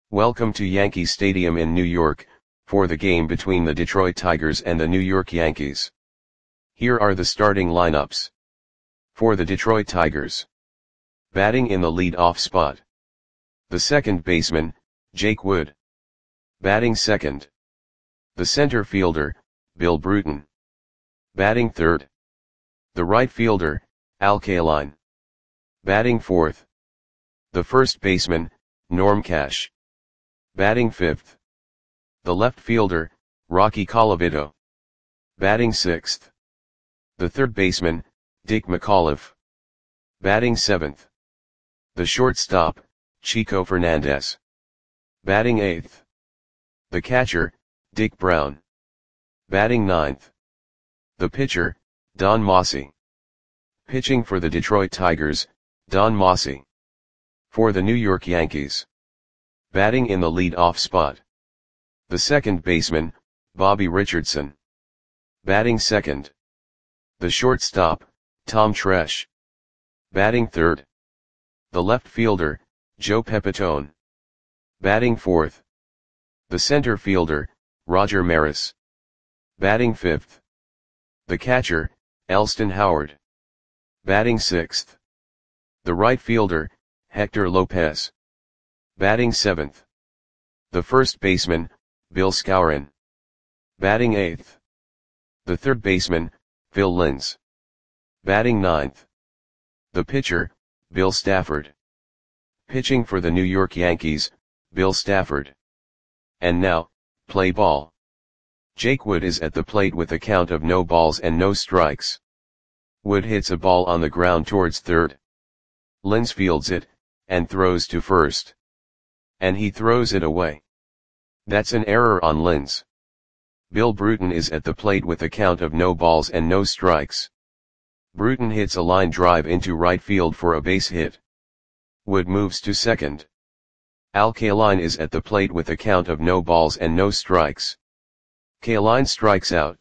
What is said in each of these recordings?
Welcome to Yankee Stadium in New York, for the game between the Detroit Tigers and the New York Yankees. Here are the starting lineups. For the Detroit Tigers. Batting in the lead-off spot. The second baseman, Jake Wood. Batting second. The center fielder, Bill Bruton. Batting third. The right fielder, Al Kaline. Batting fourth. The first baseman, Norm Cash. Batting fifth. The left fielder, Rocky Colavito. Batting sixth. The third baseman, Dick McAuliffe. Batting seventh. The shortstop, Chico Fernandez. Batting eighth. The catcher, Dick Brown. Batting ninth. The pitcher, Don Mossi. Pitching for the Detroit Tigers, Don Mossi. For the New York Yankees. Batting in the lead-off spot. The second baseman, Bobby Richardson. Batting second. The shortstop, Tom Tresh. Batting third. The left fielder, Joe Pepitone. Batting fourth. The center fielder, Roger Maris. Batting fifth. The catcher, Elston Howard. Batting sixth. The right fielder, Hector Lopez. Batting seventh. The first baseman, Bill Skowron. Batting eighth. The third baseman, Phil Linz. Batting ninth. The pitcher, Bill Stafford. Pitching for the New York Yankees, Bill Stafford. And now, play ball. Jake Wood is at the plate with a count of no balls and no strikes. Wood hits a ball on the ground towards third. Linz fields it, and throws to first. And he throws it away. That's an error on Linz. Bill Bruton is at the plate with a count of no balls and no strikes. Bruton hits a line drive into right field for a base hit. Wood moves to second. Al Kaline is at the plate with a count of no balls and no strikes. Kaline strikes out.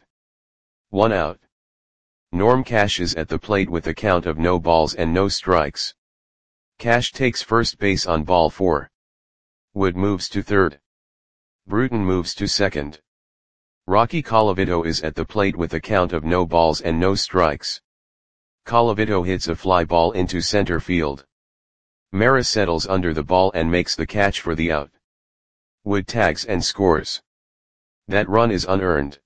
1 out. Norm Cash is at the plate with a count of no balls and no strikes. Cash takes first base on ball 4. Wood moves to third. Bruton moves to second. Rocky Colavito is at the plate with a count of no balls and no strikes. Colavito hits a fly ball into center field. Maris settles under the ball and makes the catch for the out. Wood tags and scores. That run is unearned.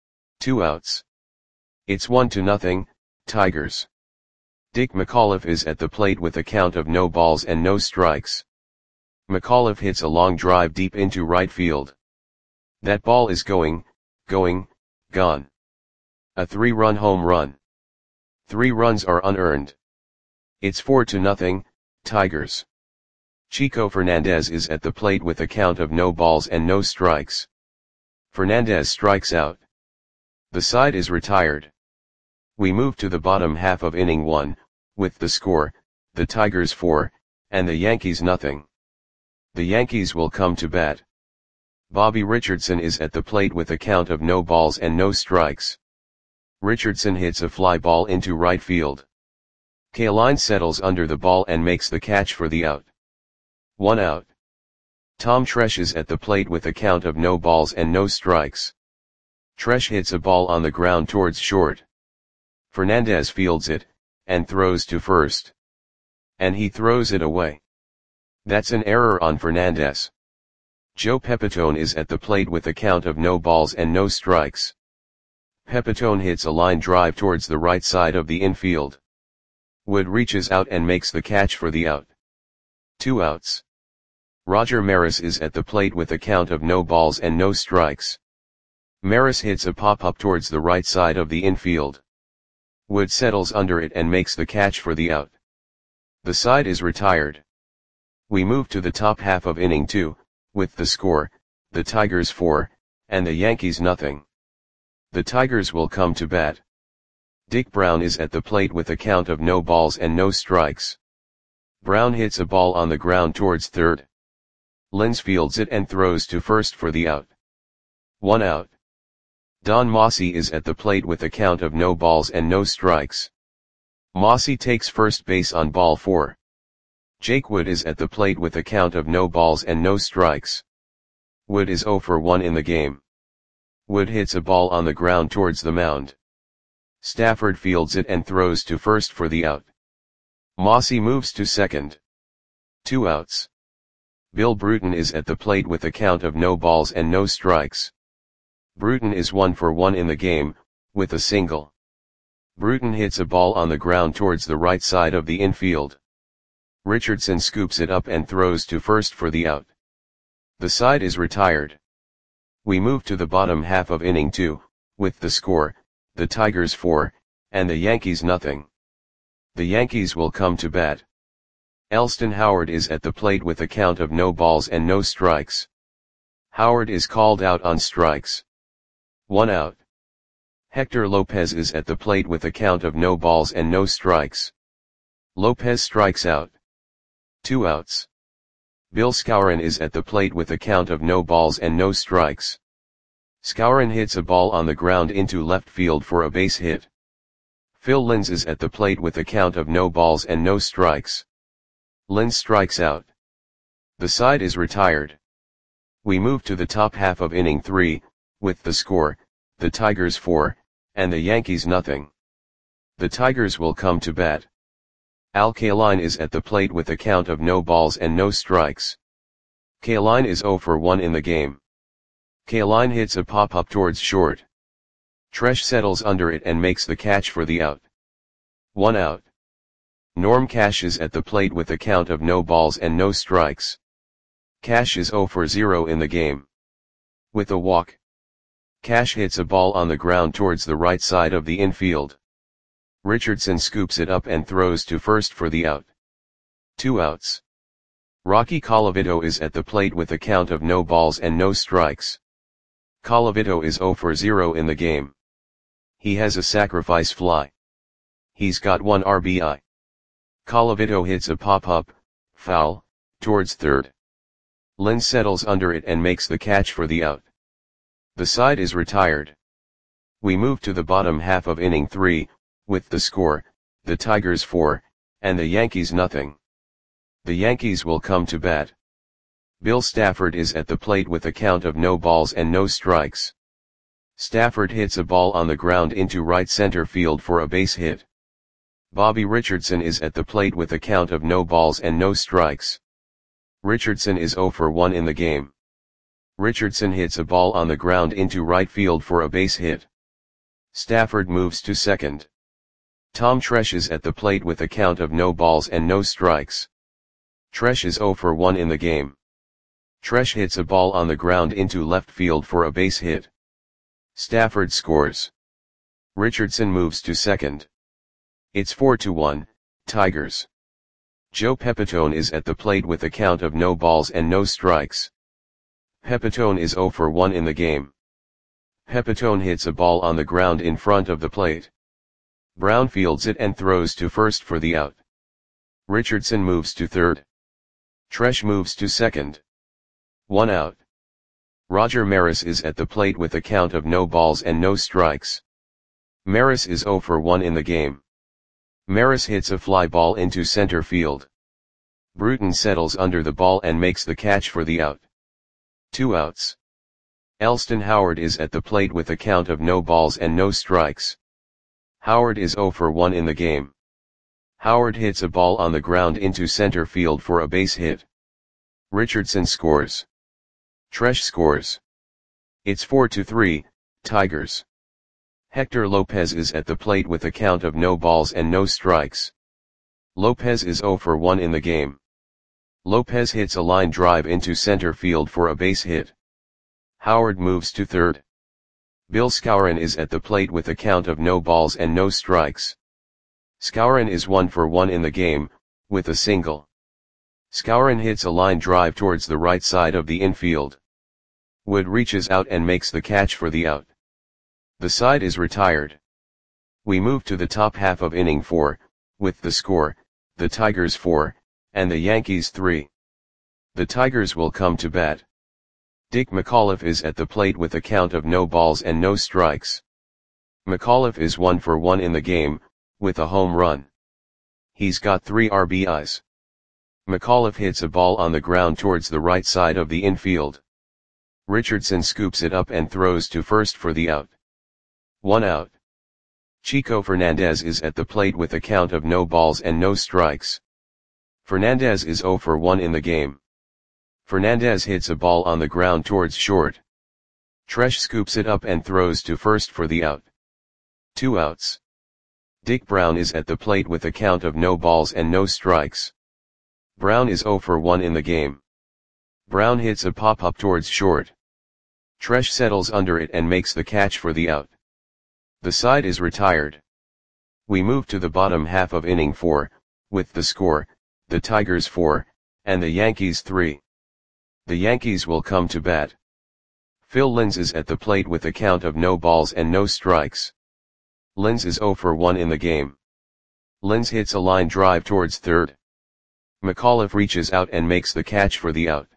2 outs. It's 1-0, Tigers. Dick McAuliffe is at the plate with a count of no balls and no strikes. McAuliffe hits a long drive deep into right field. That ball is gone. A 3-run home run. 3 runs are unearned. It's 4-0, Tigers. Chico Fernandez is at the plate with a count of no balls and no strikes. Fernandez strikes out. The side is retired. We move to the bottom half of inning 1, with the score, the Tigers 4, and the Yankees nothing. The Yankees will come to bat. Bobby Richardson is at the plate with a count of no balls and no strikes. Richardson hits a fly ball into right field. Kaline settles under the ball and makes the catch for the out. 1 out. Tom Tresh is at the plate with a count of no balls and no strikes. Tresh hits a ball on the ground towards short. Fernandez fields it, and throws to first. And he throws it away. That's an error on Fernandez. Joe Pepitone is at the plate with a count of no balls and no strikes. Pepitone hits a line drive towards the right side of the infield. Wood reaches out and makes the catch for the out. 2 outs. Roger Maris is at the plate with a count of no balls and no strikes. Maris hits a pop-up towards the right side of the infield. Wood settles under it and makes the catch for the out. The side is retired. We move to the top half of inning 2, with the score, the Tigers 4, and the Yankees nothing. The Tigers will come to bat. Dick Brown is at the plate with a count of no balls and no strikes. Brown hits a ball on the ground towards third. Linz fields it and throws to first for the out. 1 out. Don Mossi is at the plate with a count of no balls and no strikes. Mossi takes first base on ball 4. Jake Wood is at the plate with a count of no balls and no strikes. Wood is 0 for 1 in the game. Wood hits a ball on the ground towards the mound. Stafford fields it and throws to first for the out. Mossy moves to second. 2 outs. Bill Bruton is at the plate with a count of no balls and no strikes. Bruton is 1 for 1 in the game, with a single. Bruton hits a ball on the ground towards the right side of the infield. Richardson scoops it up and throws to first for the out. The side is retired. We move to the bottom half of inning 2, with the score, the Tigers 4, and the Yankees nothing. The Yankees will come to bat. Elston Howard is at the plate with a count of no balls and no strikes. Howard is called out on strikes. 1 out. Hector Lopez is at the plate with a count of no balls and no strikes. Lopez strikes out. 2 outs. Bill Skowron is at the plate with a count of no balls and no strikes. Skowron hits a ball on the ground into left field for a base hit. Phil Linz is at the plate with a count of no balls and no strikes. Linz strikes out. The side is retired. We move to the top half of inning 3, with the score, the Tigers 4, and the Yankees nothing. The Tigers will come to bat. Al Kaline is at the plate with a count of no balls and no strikes. Kaline is 0 for 1 in the game. Kaline hits a pop-up towards short. Tresh settles under it and makes the catch for the out. 1 out. Norm Cash is at the plate with a count of no balls and no strikes. Cash is 0 for 0 in the game. With a walk. Cash hits a ball on the ground towards the right side of the infield. Richardson scoops it up and throws to first for the out. 2 outs. Rocky Colavito is at the plate with a count of no balls and no strikes. Colavito is 0 for 0 in the game. He has a sacrifice fly. He's got 1 RBI. Colavito hits a pop-up, foul, towards third. Linz settles under it and makes the catch for the out. The side is retired. We move to the bottom half of inning 3, with the score, the Tigers 4, and the Yankees nothing. The Yankees will come to bat. Bill Stafford is at the plate with a count of no balls and no strikes. Stafford hits a ball on the ground into right center field for a base hit. Bobby Richardson is at the plate with a count of no balls and no strikes. Richardson is 0 for 1 in the game. Richardson hits a ball on the ground into right field for a base hit. Stafford moves to second. Tom Tresh is at the plate with a count of no balls and no strikes. Tresh is 0 for 1 in the game. Tresh hits a ball on the ground into left field for a base hit. Stafford scores. Richardson moves to second. It's 4-1, Tigers. Joe Pepitone is at the plate with a count of no balls and no strikes. Pepitone is 0 for 1 in the game. Pepitone hits a ball on the ground in front of the plate. Brown fields it and throws to first for the out. Richardson moves to third. Tresh moves to second. 1 out. Roger Maris is at the plate with a count of no balls and no strikes. Maris is 0 for 1 in the game. Maris hits a fly ball into center field. Bruton settles under the ball and makes the catch for the out. 2 outs. Elston Howard is at the plate with a count of no balls and no strikes. Howard is 0 for 1 in the game. Howard hits a ball on the ground into center field for a base hit. Richardson scores. Tresh scores. It's 4-3, Tigers. Hector Lopez is at the plate with a count of no balls and no strikes. Lopez is 0 for 1 in the game. Lopez hits a line drive into center field for a base hit. Howard moves to third. Bill Skowron is at the plate with a count of no balls and no strikes. Skowron is 1 for 1 in the game, with a single. Skowron hits a line drive towards the right side of the infield. Wood reaches out and makes the catch for the out. The side is retired. We move to the top half of inning 4, with the score, the Tigers 4, and the Yankees 3. The Tigers will come to bat. Dick McAuliffe is at the plate with a count of no balls and no strikes. McAuliffe is 1 for 1 in the game, with a home run. He's got 3 RBIs. McAuliffe hits a ball on the ground towards the right side of the infield. Richardson scoops it up and throws to first for the out. 1 out. Chico Fernandez is at the plate with a count of no balls and no strikes. Fernandez is 0 for 1 in the game. Fernandez hits a ball on the ground towards short. Tresh scoops it up and throws to first for the out. 2 outs. Dick Brown is at the plate with a count of no balls and no strikes. Brown is 0 for 1 in the game. Brown hits a pop-up towards short. Tresh settles under it and makes the catch for the out. The side is retired. We move to the bottom half of inning 4, with the score, the Tigers 4, and the Yankees 3. The Yankees will come to bat. Phil Linz is at the plate with a count of no balls and no strikes. Linz is 0 for 1 in the game. Linz hits a line drive towards third. McAuliffe reaches out and makes the catch for the out.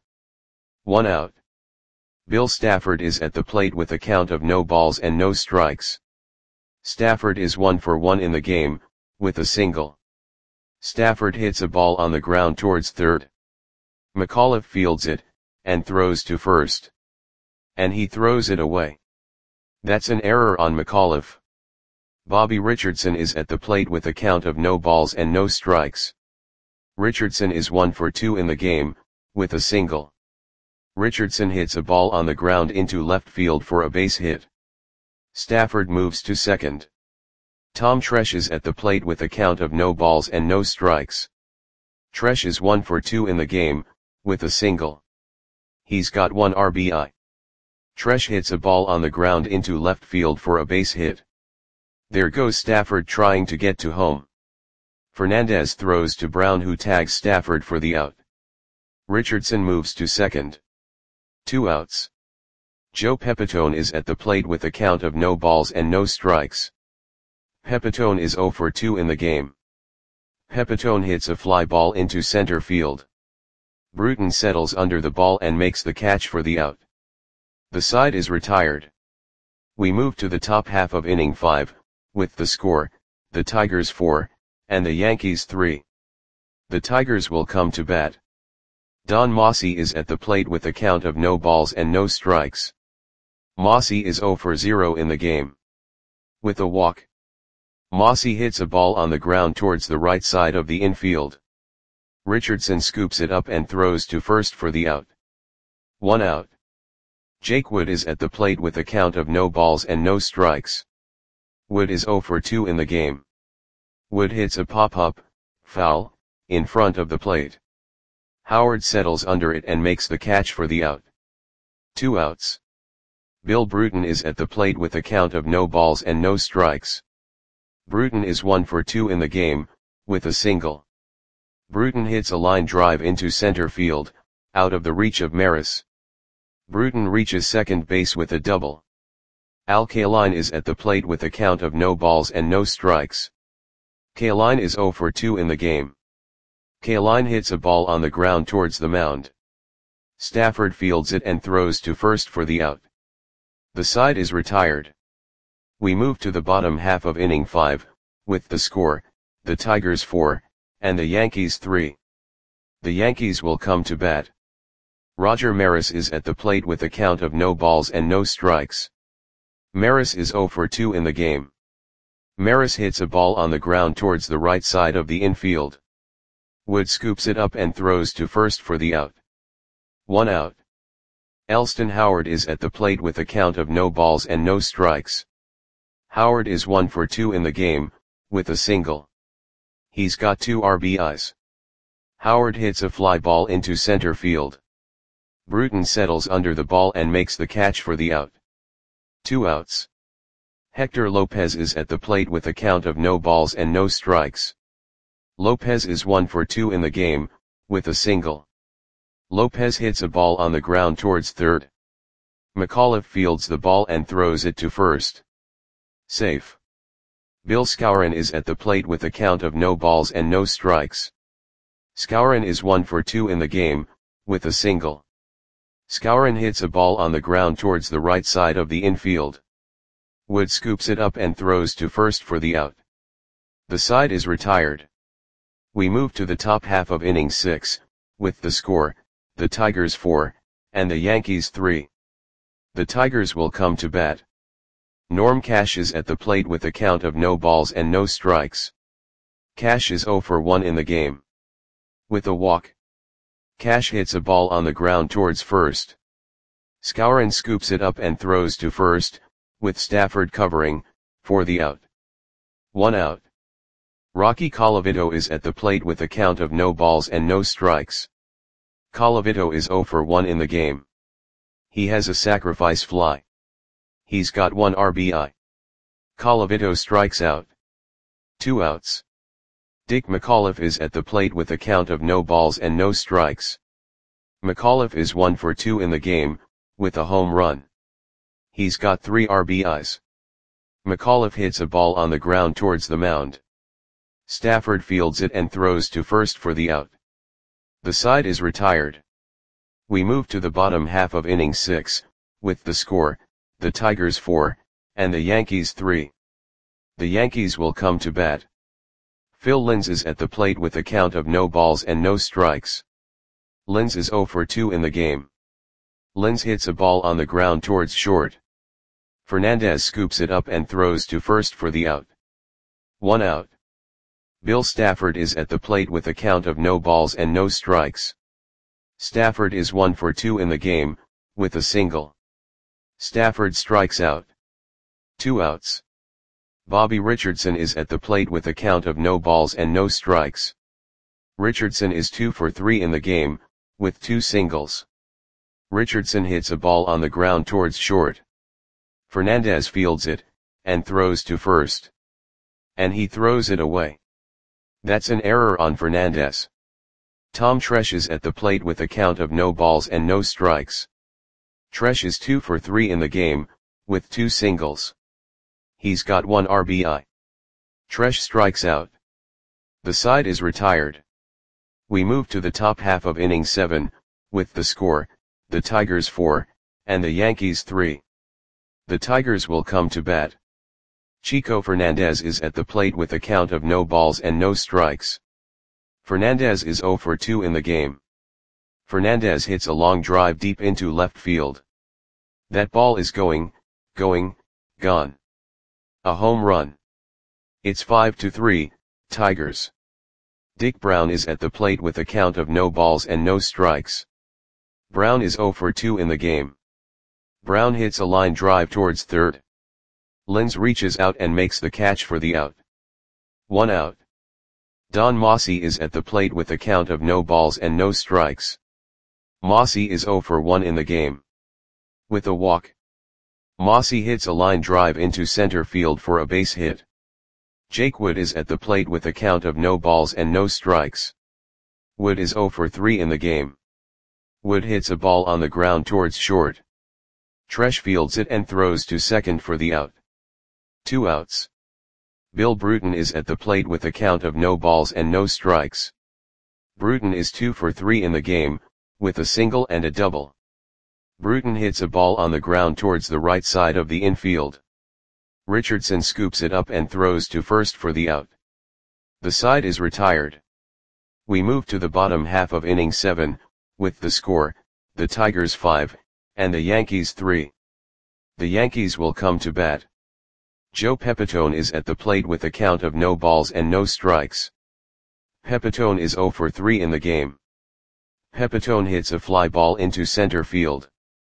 1 out. Bill Stafford is at the plate with a count of no balls and no strikes. Stafford is 1 for 1 in the game, with a single. Stafford hits a ball on the ground towards third. McAuliffe fields it, and throws to first. And he throws it away. That's an error on McAuliffe. Bobby Richardson is at the plate with a count of no balls and no strikes. Richardson is 1 for 2 in the game, with a single. Richardson hits a ball on the ground into left field for a base hit. Stafford moves to second. Tom Tresh is at the plate with a count of no balls and no strikes. Tresh is 1 for 2 in the game, with a single. He's got 1 RBI. Tresh hits a ball on the ground into left field for a base hit. There goes Stafford trying to get to home. Fernandez throws to Brown, who tags Stafford for the out. Richardson moves to second. 2 outs. Joe Pepitone is at the plate with a count of no balls and no strikes. Pepitone is 0 for 2 in the game. Pepitone hits a fly ball into center field. Bruton settles under the ball and makes the catch for the out. The side is retired. We move to the top half of inning 5, with the score, the Tigers 4, and the Yankees 3. The Tigers will come to bat. Don Mossy is at the plate with a count of no balls and no strikes. Mossy is 0 for 0 in the game. With a walk. Mossy hits a ball on the ground towards the right side of the infield. Richardson scoops it up and throws to first for the out. 1 out. Jake Wood is at the plate with a count of no balls and no strikes. Wood is 0 for 2 in the game. Wood hits a pop-up, foul, in front of the plate. Howard settles under it and makes the catch for the out. 2 outs. Bill Bruton is at the plate with a count of no balls and no strikes. Bruton is 1 for 2 in the game, with a single. Bruton hits a line drive into center field, out of the reach of Maris. Bruton reaches second base with a double. Al Kaline is at the plate with a count of no balls and no strikes. Kaline is 0 for 2 in the game. Kaline hits a ball on the ground towards the mound. Stafford fields it and throws to first for the out. The side is retired. We move to the bottom half of inning 5, with the score, the Tigers 4, and the Yankees 3. The Yankees will come to bat. Roger Maris is at the plate with a count of no balls and no strikes. Maris is 0 for 2 in the game. Maris hits a ball on the ground towards the right side of the infield. Wood scoops it up and throws to first for the out. 1 out. Elston Howard is at the plate with a count of no balls and no strikes. Howard is 1 for 2 in the game, with a single. He's got 2 RBIs. Howard hits a fly ball into center field. Bruton settles under the ball and makes the catch for the out. 2 outs. Hector Lopez is at the plate with a count of no balls and no strikes. Lopez is 1 for 2 in the game, with a single. Lopez hits a ball on the ground towards third. McAuliffe fields the ball and throws it to first. Safe. Bill Skowron is at the plate with a count of no balls and no strikes. Skowron is 1 for 2 in the game, with a single. Skowron hits a ball on the ground towards the right side of the infield. Wood scoops it up and throws to first for the out. The side is retired. We move to the top half of inning 6, with the score, the Tigers 4, and the Yankees 3. The Tigers will come to bat. Norm Cash is at the plate with a count of no balls and no strikes. Cash is 0 for 1 in the game. With a walk, Cash hits a ball on the ground towards first. Skowron scoops it up and throws to first, with Stafford covering, for the out. 1 out. Rocky Colavito is at the plate with a count of no balls and no strikes. Colavito is 0 for 1 in the game. He has a sacrifice fly. He's got 1 RBI. Colavito strikes out. 2 outs. Dick McAuliffe is at the plate with a count of no balls and no strikes. McAuliffe is 1 for 2 in the game, with a home run. He's got 3 RBIs. McAuliffe hits a ball on the ground towards the mound. Stafford fields it and throws to first for the out. The side is retired. We move to the bottom half of inning 6, with the score, the Tigers 4, and the Yankees 3. The Yankees will come to bat. Phil Linz is at the plate with a count of no balls and no strikes. Linz is 0 for 2 in the game. Linz hits a ball on the ground towards short. Fernandez scoops it up and throws to first for the out. 1 out. Bill Stafford is at the plate with a count of no balls and no strikes. Stafford is 1 for 2 in the game, with a single. Stafford strikes out. 2 outs. Bobby Richardson is at the plate with a count of no balls and no strikes. Richardson is 2 for 3 in the game, with 2 singles. Richardson hits a ball on the ground towards short. Fernandez fields it, and throws to first. And he throws it away. That's an error on Fernandez. Tom Tresh is at the plate with a count of no balls and no strikes. Tresh is 2 for 3 in the game, with 2 singles. He's got 1 RBI. Tresh strikes out. The side is retired. We move to the top half of inning 7, with the score, the Tigers 4, and the Yankees 3. The Tigers will come to bat. Chico Fernandez is at the plate with a count of no balls and no strikes. Fernandez is 0 for 2 in the game. Fernandez hits a long drive deep into left field. That ball is gone. A home run. It's 5-3, Tigers. Dick Brown is at the plate with a count of no balls and no strikes. Brown is 0 for 2 in the game. Brown hits a line drive towards third. Linz reaches out and makes the catch for the out. 1 out. Don Mossy is at the plate with a count of no balls and no strikes. Mossy is 0 for 1 in the game. With a walk, Mossy hits a line drive into center field for a base hit. Jake Wood is at the plate with a count of no balls and no strikes. Wood is 0 for 3 in the game. Wood hits a ball on the ground towards short. Tresh fields it and throws to second for the out. 2 outs. Bill Bruton is at the plate with a count of no balls and no strikes. Bruton is 2 for 3 in the game, with a single and a double. Bruton hits a ball on the ground towards the right side of the infield. Richardson scoops it up and throws to first for the out. The side is retired. We move to the bottom half of inning 7, with the score, the Tigers 5, and the Yankees 3. The Yankees will come to bat. Joe Pepitone is at the plate with a count of no balls and no strikes. Pepitone is 0 for 3 in the game. Pepitone hits a fly ball into center field.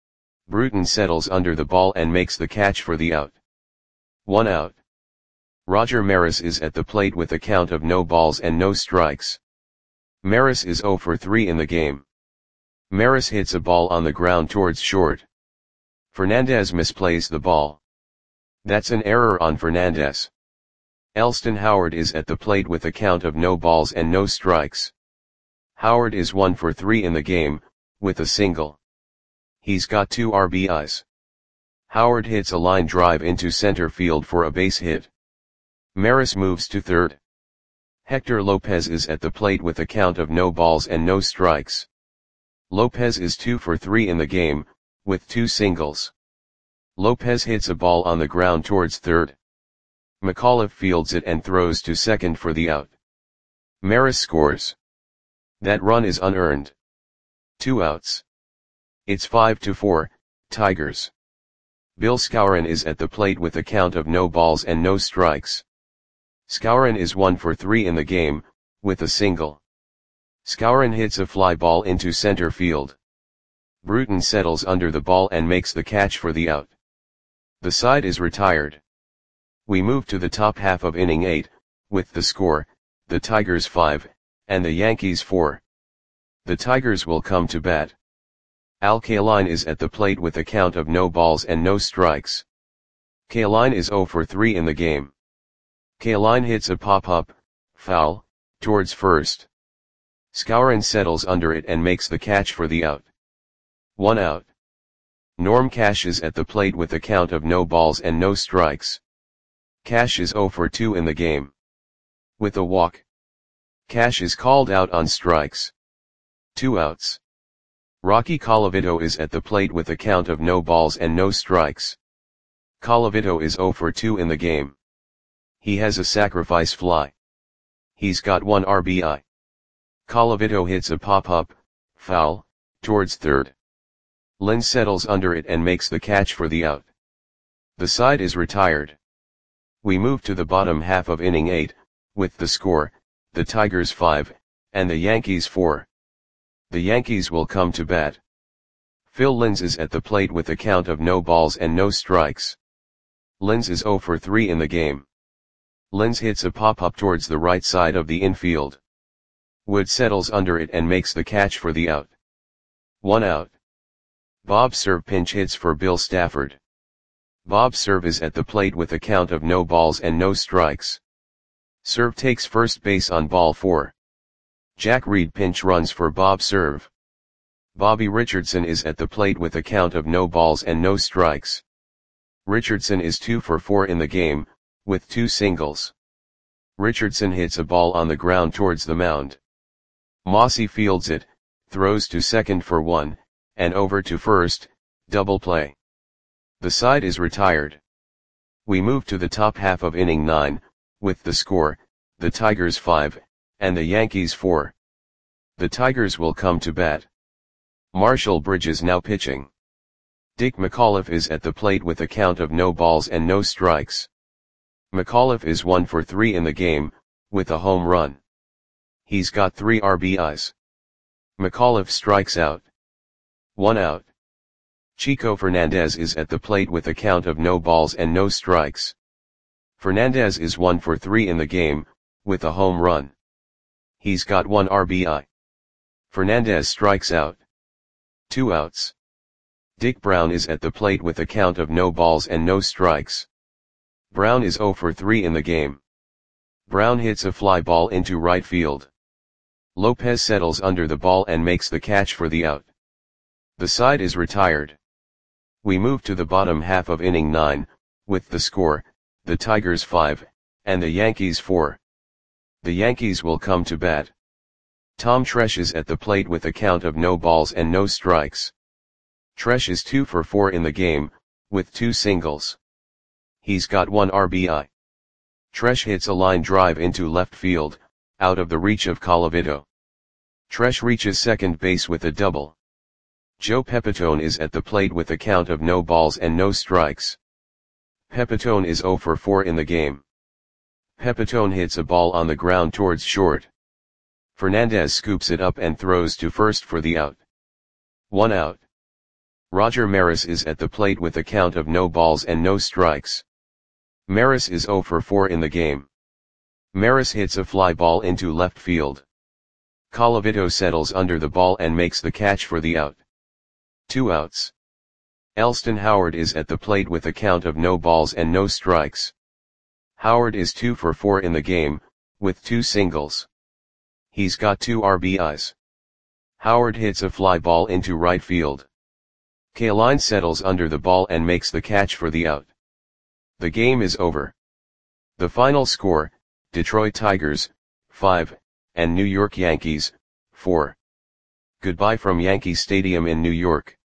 Bruton settles under the ball and makes the catch for the out. 1 out. Roger Maris is at the plate with a count of no balls and no strikes. Maris is 0 for 3 in the game. Maris hits a ball on the ground towards short. Fernandez misplays the ball. That's an error on Fernandez. Elston Howard is at the plate with a count of no balls and no strikes. Howard is 1 for 3 in the game, with a single. He's got 2 RBIs. Howard hits a line drive into center field for a base hit. Maris moves to third. Hector Lopez is at the plate with a count of no balls and no strikes. Lopez is 2 for 3 in the game, with 2 singles. Lopez hits a ball on the ground towards third. McAuliffe fields it and throws to second for the out. Maris scores. That run is unearned. 2 outs. It's 5-4, Tigers. Bill Skowron is at the plate with a count of no balls and no strikes. Skowron is 1 for 3 in the game, with a single. Skowron hits a fly ball into center field. Bruton settles under the ball and makes the catch for the out. The side is retired. We move to the top half of inning 8, with the score, the Tigers 5, and the Yankees 4. The Tigers will come to bat. Al Kaline is at the plate with a count of no balls and no strikes. Kaline is 0 for 3 in the game. Kaline hits a pop-up, foul, towards first. Skowron settles under it and makes the catch for the out. 1 out. Norm Cash is at the plate with a count of no balls and no strikes. Cash is 0 for 2 in the game. With a walk. Cash is called out on strikes. 2 outs. Rocky Colavito is at the plate with a count of no balls and no strikes. Colavito is 0 for 2 in the game. He has a sacrifice fly. He's got 1 RBI. Colavito hits a pop-up, foul, towards third. Lynn settles under it and makes the catch for the out. The side is retired. We move to the bottom half of inning 8, with the score, the Tigers 5, and the Yankees 4. The Yankees will come to bat. Phil Linz is at the plate with a count of no balls and no strikes. Linz is 0 for 3 in the game. Linz hits a pop-up towards the right side of the infield. Wood settles under it and makes the catch for the out. 1 out. Bob Cerv pinch hits for Bill Stafford. Bob Cerv is at the plate with a count of no balls and no strikes. Cerv takes first base on ball 4. Jack Reed pinch runs for Bob Cerv. Bobby Richardson is at the plate with a count of no balls and no strikes. Richardson is 2 for 4 in the game, with 2 singles. Richardson hits a ball on the ground towards the mound. Mossy fields it, throws to second for 1, and over to first, double play. The side is retired. We move to the top half of inning 9, with the score, the Tigers 5, and the Yankees 4. The Tigers will come to bat. Marshall Bridges now pitching. Dick McAuliffe is at the plate with a count of no balls and no strikes. McAuliffe is 1 for 3 in the game, with a home run. He's got 3 RBIs. McAuliffe strikes out. 1 out. Chico Fernandez is at the plate with a count of no balls and no strikes. Fernandez is 1 for 3 in the game, with a home run. He's got 1 RBI. Fernandez strikes out. 2 outs. Dick Brown is at the plate with a count of no balls and no strikes. Brown is 0 for 3 in the game. Brown hits a fly ball into right field. Lopez settles under the ball and makes the catch for the out. The side is retired. We move to the bottom half of inning 9, with the score, the Tigers 5, and the Yankees 4. The Yankees will come to bat. Tom Tresh is at the plate with a count of no balls and no strikes. Tresh is 2 for 4 in the game, with 2 singles. He's got 1 RBI. Tresh hits a line drive into left field, out of the reach of Colavito. Tresh reaches second base with a double. Joe Pepitone is at the plate with a count of no balls and no strikes. Pepitone is 0 for 4 in the game. Pepitone hits a ball on the ground towards short. Fernandez scoops it up and throws to first for the out. 1 out. Roger Maris is at the plate with a count of no balls and no strikes. Maris is 0 for 4 in the game. Maris hits a fly ball into left field. Colavito settles under the ball and makes the catch for the out. 2 outs. Elston Howard is at the plate with a count of no balls and no strikes. Howard is 2 for 4 in the game, with 2 singles. He's got 2 RBIs. Howard hits a fly ball into right field. Kaline settles under the ball and makes the catch for the out. The game is over. The final score, Detroit Tigers, 5, and New York Yankees, 4. Goodbye from Yankee Stadium in New York.